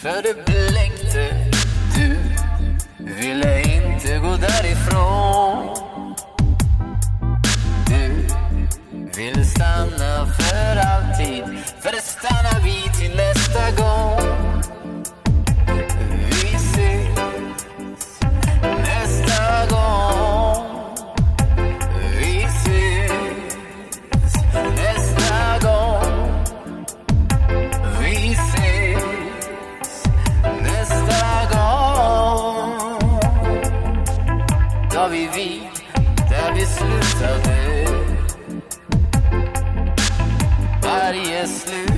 För det blänkte, du ville inte gå därifrån. Du ville stanna för alltid, för det stannar vi till nästa gång. Vi ses nästa gång. Vi ses nästa gång. Vi ses nästa gång. Tar vi vid där vi slutade. Varje slut